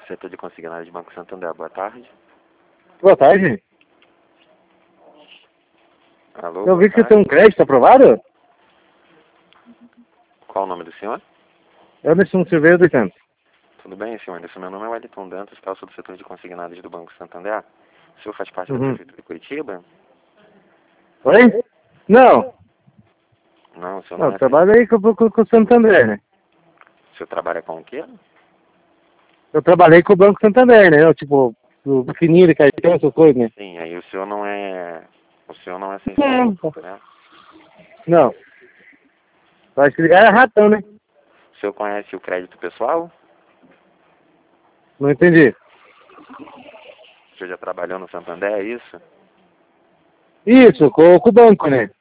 Setor de consignado de Banco Santander, boa tarde. Boa tarde. Alô, Eu vi boa que você tarde. tem um crédito aprovado. Qual o nome do senhor? Anderson Silveira dos Santos. Tudo bem, senhor Anderson? Meu nome é Wellington Dantas, eu sou do setor de consignados do Banco Santander. O senhor faz parte da Prefeitura de Curitiba? Oi? Não. Não, o senhor Não, não eu é. trabalho aí com o Santander, né? O senhor trabalha com o quê? Eu trabalhei com o Banco Santander, né? Tipo, o pequenininho de cartão, essas coisas, né? Sim, aí o senhor não é. O senhor não é sem Não. né? Não. Eu acho que ligar é ratão, né? O senhor conhece o crédito pessoal? Não entendi. O senhor já trabalhou no Santander, é isso? Isso, com o banco, né?